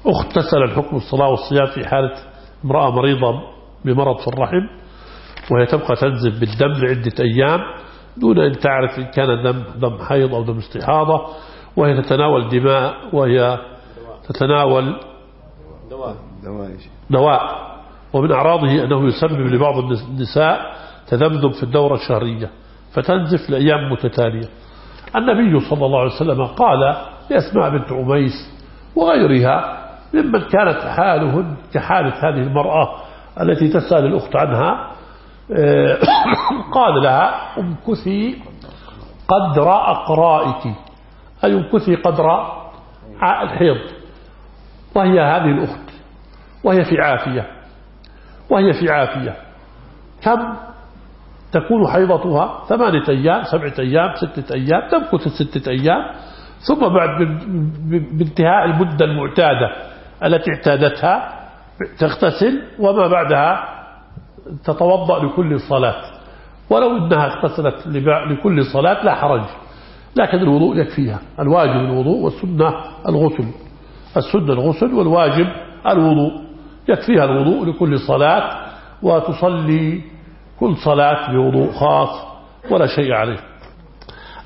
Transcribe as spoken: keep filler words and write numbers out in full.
أخت تسأل عن حكم الصلاة والصيام في حالة امرأة مريضة بمرض في الرحم، وهي تبقى تنزف بالدم لعدة أيام دون أن تعرف إن كان دم دم حيض أو دم استحاضة، وهي تتناول دماء وهي تتناول دواء دواء ومن أعراضه أنه يسبب لبعض النساء تذبذب في الدورة الشهرية فتنزف لأيام متتالية. النبي صلى الله عليه وسلم قال لأسماء بنت عميس وغيرها ممن كانت حالهن كحالة هذه المرأة التي تسأل الأخت عنها، قال لها امكثي قدر أقرائك، أي امكثي قدر الحيض، وهي هذه الأخت وهي في عافية وهي في عافية كم تكون حيضتها؟ ثمانية أيام، سبعة أيام، ستة أيام، تمكث الستة أيام، ثم بعد بانتهاء المدة المعتادة التي اعتادتها تغتسل، وما بعدها تتوضأ لكل صلاة، ولو أنها اغتسلت لكل صلاة لا حرج، لكن الوضوء يكفيها. الواجب الوضوء والسنة الغسل، السنة الغسل والواجب الوضوء، يكفيها الوضوء لكل صلاة، وتصلي كل صلاة بوضوء خاص ولا شيء عليه.